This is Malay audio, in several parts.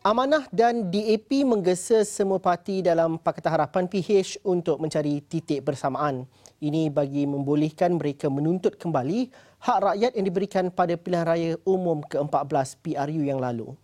Amanah dan DAP menggesa semua parti dalam Pakatan Harapan PH untuk mencari titik bersamaan. Ini bagi membolehkan mereka menuntut kembali hak rakyat yang diberikan pada pilihan raya umum ke-14 PRU yang lalu.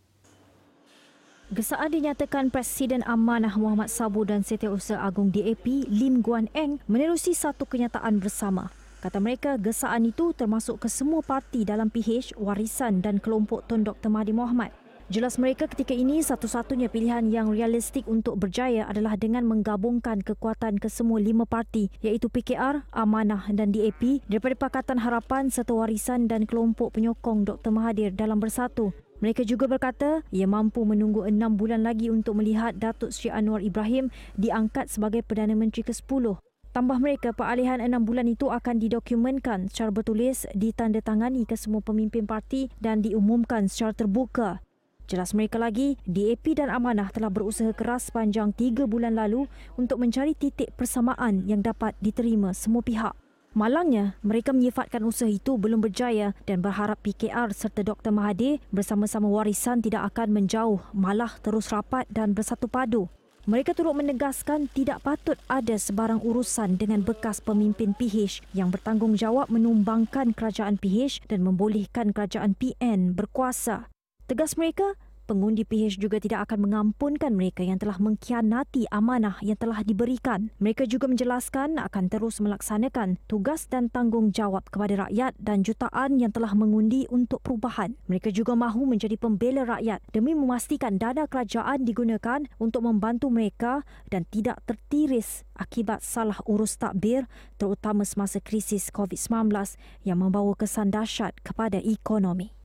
Gesaan dinyatakan Presiden Amanah Muhammad Sabu dan Setiausaha Agung DAP Lim Guan Eng menerusi satu kenyataan bersama. Kata mereka, gesaan itu termasuk ke semua parti dalam PH, Warisan dan kelompok Tun Dr. Mahathir Mohamad. Jelas mereka ketika ini satu-satunya pilihan yang realistik untuk berjaya adalah dengan menggabungkan kekuatan kesemua 5 parti iaitu PKR, Amanah dan DAP daripada Pakatan Harapan serta Warisan dan kelompok penyokong Dr. Mahathir dalam bersatu. Mereka juga berkata ia mampu menunggu 6 bulan lagi untuk melihat Datuk Seri Anwar Ibrahim diangkat sebagai Perdana Menteri ke-10. Tambah mereka, peralihan 6 bulan itu akan didokumentkan secara bertulis, ditandatangani ke semua pemimpin parti dan diumumkan secara terbuka. Jelas mereka lagi, DAP dan Amanah telah berusaha keras sepanjang 3 bulan lalu untuk mencari titik persamaan yang dapat diterima semua pihak. Malangnya, mereka menyifatkan usaha itu belum berjaya dan berharap PKR serta Dr. Mahathir bersama-sama Warisan tidak akan menjauh, malah terus rapat dan bersatu padu. Mereka turut menegaskan tidak patut ada sebarang urusan dengan bekas pemimpin PH yang bertanggungjawab menumbangkan kerajaan PH dan membolehkan kerajaan PN berkuasa. Tegas mereka, pengundi PH juga tidak akan mengampunkan mereka yang telah mengkhianati amanah yang telah diberikan. Mereka juga menjelaskan akan terus melaksanakan tugas dan tanggungjawab kepada rakyat dan jutaan yang telah mengundi untuk perubahan. Mereka juga mahu menjadi pembela rakyat demi memastikan dana kerajaan digunakan untuk membantu mereka dan tidak tertiris akibat salah urus takbir, terutama semasa krisis COVID-19 yang membawa kesan dahsyat kepada ekonomi.